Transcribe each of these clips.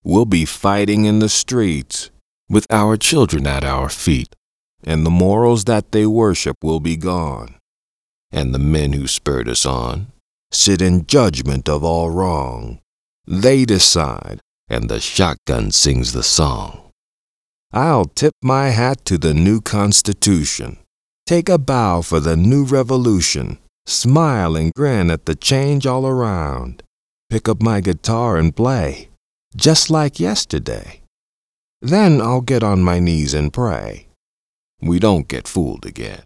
We'll be fighting in the streets, with our children at our feet, and the morals that they worship will be gone. And the men who spurred us on sit in judgment of all wrong. They decide, and the shotgun sings the song. I'll tip my hat to the new Constitution, take a bow for the new revolution, smile and grin at the change all around, pick up my guitar and play, just like yesterday. Then I'll get on my knees and pray we don't get fooled again.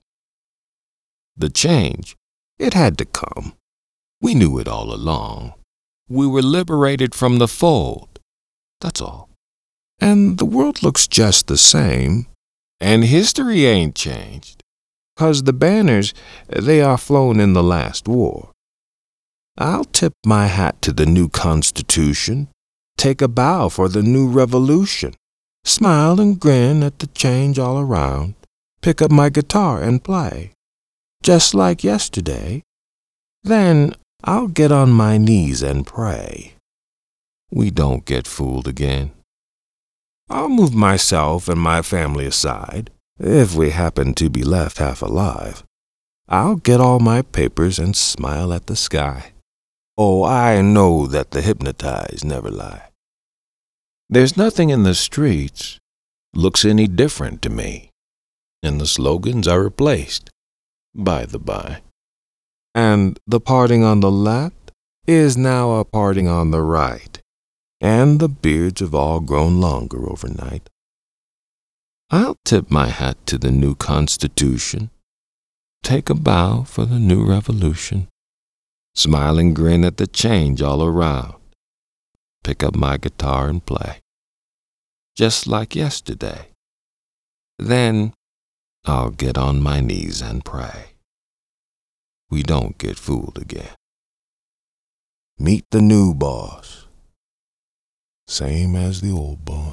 The change, it had to come. We knew it all along. We were liberated from the fold, that's all. And the world looks just the same, and history ain't changed, 'cause the banners, they are flown in the last war. I'll tip my hat to the new Constitution, take a bow for the new revolution, smile and grin at the change all around, pick up my guitar and play, just like yesterday. Then I'll get on my knees and pray we don't get fooled again. I'll move myself and my family aside, if we happen to be left half alive. I'll get all my papers and smile at the sky. Oh, I know that the hypnotized never lie. There's nothing in the streets looks any different to me, and the slogans are replaced, by the by. And the parting on the left is now a parting on the right, and the beards have all grown longer overnight. I'll tip my hat to the new Constitution, take a bow for the new revolution, smile and grin at the change all around, pick up my guitar and play, just like yesterday. Then I'll get on my knees and pray we don't get fooled again. Meet the new boss, same as the old boss.